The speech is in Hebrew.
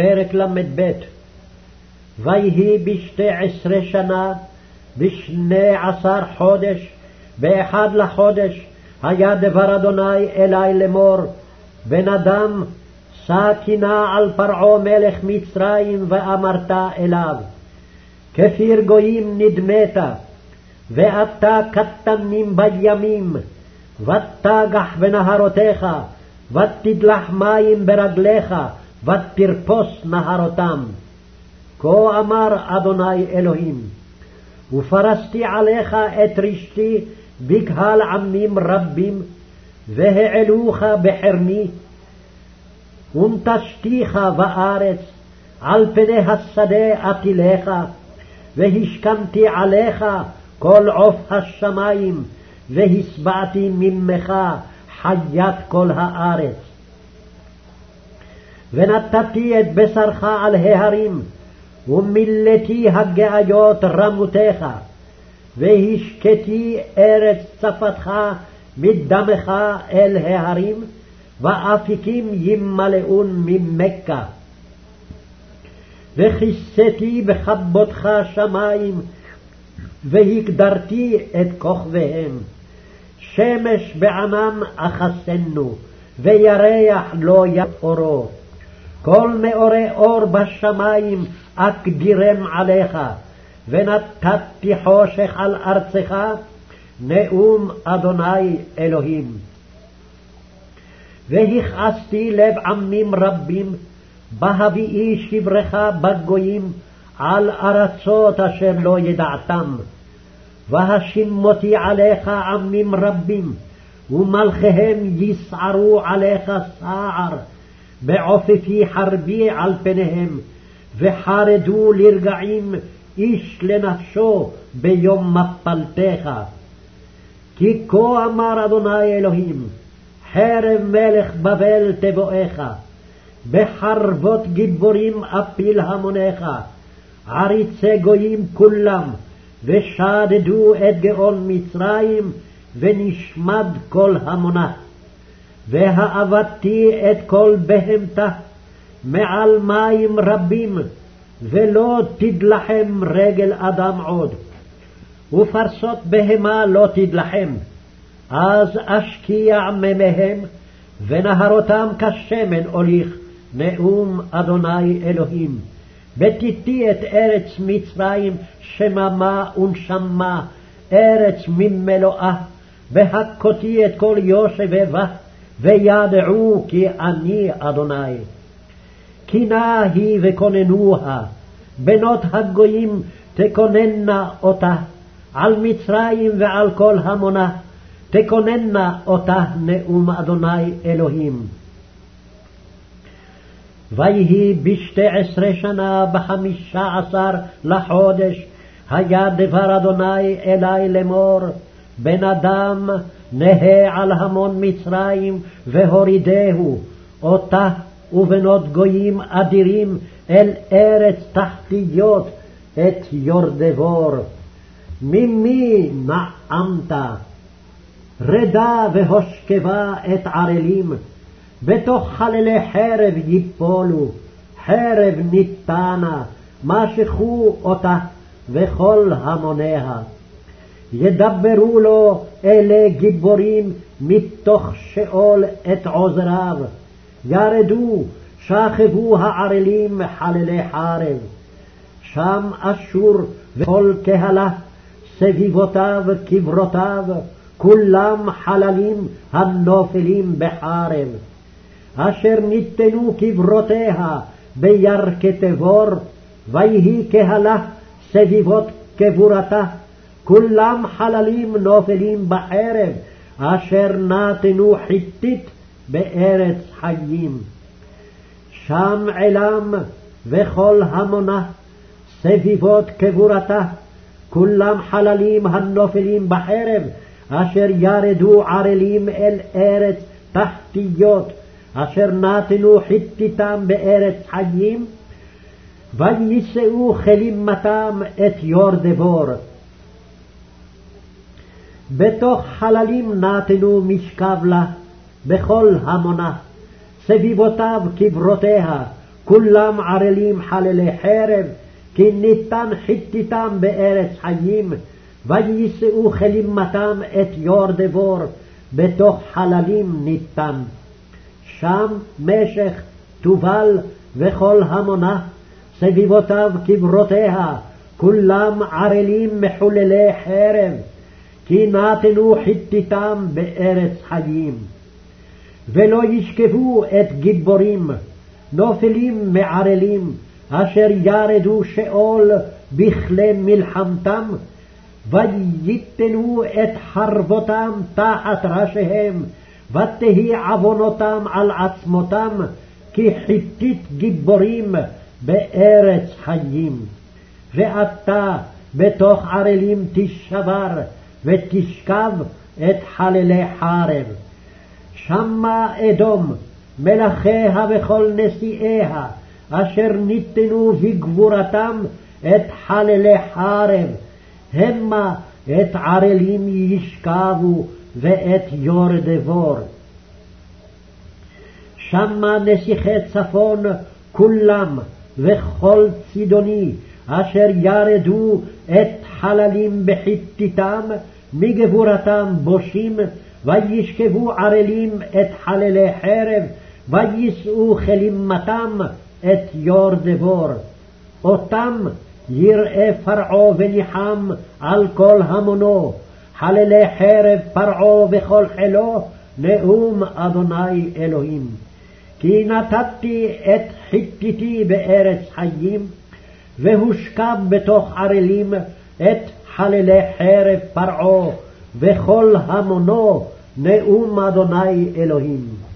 פרק ל"ב. ויהי ב12 שנה, ב12 חודש, ב1 לחודש, היה דבר אדוני אלי לאמור, בן אדם, שא קינה על פרעה מלך מצרים, ואמרת אליו, כפיר גויים נדמת, ואתה קטנים בימים, ותגח בנהרותיך, ותדלח מים ברגליך, ותרפוס נהרותם. כה אמר אדוני אלוהים, ופרסתי עליך את רשתי בקהל עמים רבים, והעלוך בחרמי, ונטשתיך בארץ, על פני השדה אטילך, והשכנתי עליך כל עוף השמים, והסבעתי ממך חיית כל הארץ. ונתתי את בשרך על ההרים, ומילאתי הגאיות רמותיך, והשקתי ארץ צפתך מדמך אל ההרים, ואפיקים ימלאון ממכה. וכיסיתי בחבותך שמים, והגדרתי את כוכביהם. שמש בענן אחסנו, וירח לא יאורו. כל מאורי אור בשמים אקדירם עליך, ונתתי חושך על ארצך, נאום אדוני אלוהים. והכעסתי לב עמים רבים, בהביאי שברך בגויים, על ארצות אשר לא ידעתם. והשימותי עליך עמים רבים, ומלכיהם יסערו עליך סער, בעופפי חרבי על פניהם, וחרדו לרגעים איש לנפשו ביום מפלתך. כי כה אמר אדוני אלוהים, חרב מלך בבל תבואך, בחרבות גיבורים אפיל המונך, עריצי גויים כולם, ושדדו את גאון מצרים, ונשמד כל המונה. והאבדתי את כל בהמתה מעל מים רבים, ולא תדלחם רגל אדם עוד, ופרסות בהמה לא תדלחם. אז אשקיע ממיהם, ונהרותם כשמן אוליך, נאום אדוני אלוהים. בתיתי את ארץ מצרים שממה ונשמה, ארץ ממלואה, והכותי את כל יושבי בה, וידעו כי אני אדוני. קינה היא וכוננוה, בנות הגויים תכוננה אותה, על מצרים ועל כל המונה, תכוננה אותה, נאום אדוני אלוהים. ויהי ב12 שנה, ב15 לחודש, היה דבר אדוני אלי לאמור, בן אדם, נהה על המון מצרים, והורידהו, אותה ובנות גויים אדירים, אל ארץ תחתיות, את יורדבור. ממי נעמת? רדה והושכבה את ערלים, בתוך חללי חרב ייפולו, חרב ניתנה, משכו אותה וכל המוניה. ידברו לו אלה גיבורים מתוך שאול את עוזריו, ירדו, שכבו הערלים חללי חרב. שם אשור וכל קהלה, סביבותיו קברותיו, כולם חללים הנופלים בחרב. אשר ניתנו קברותיה בירכי תבור, ויהי קהלה סביבות קבורתה, כולם חללים נופלים בחרב, אשר נתנו חיתית בארץ חיים. שם עילם וכל המונה, סביבות קבורתה, כולם חללים הנופלים בחרב, אשר ירדו ערלים אל ארץ תחתיות, אשר נתנו חיתיתם בארץ חיים, ויישאו כלימתם את יורדבור. בתוך חללים נתנו משכב לה, בכל המונה, סביבותיו קברותיה, כולם ערלים חללי חרב, כי ניתן חיתיתם בארץ חיים, ויישאו כלימתם את יור דבור, בתוך חללים ניתן. שם משך תובל וכל המונה, סביבותיו קברותיה, כולם ערלים מחוללי חרב, כי נתנו חיתיתם בארץ חיים. ולא ישכבו את גיבורים, נופלים מערלים, אשר ירדו שאול בכלי מלחמתם, ויתנו את חרבותם תחת ראשיהם, ותהי עוונותם על עצמותם, כי חיתית גיבורים בארץ חיים. ואתה בתוך ערלים תשבר, ותשכב את חללי חרב. שמה אדום, מלכיה וכל נשיאיה, אשר ניתנו בגבורתם את חללי חרב, המה את ערלים ישכבו ואת יור דבור. שמה נסיכי צפון כולם וכל צידוני, אשר ירדו את חללים בחיתיתם, מגבורתם בושים, וישכבו ערלים את חללי חרב, ויישאו כלימתם את יור דבור. אותם יראה פרעה וניחם על כל המונו, חללי חרב פרעה וכל חילו, נאום אדוני אלוהים. כי נתתי את חיתיתי בארץ חיים, והושכב בתוך ערלים את חללי חרב פרעה וכל המונו, נאום אדוני אלוהים.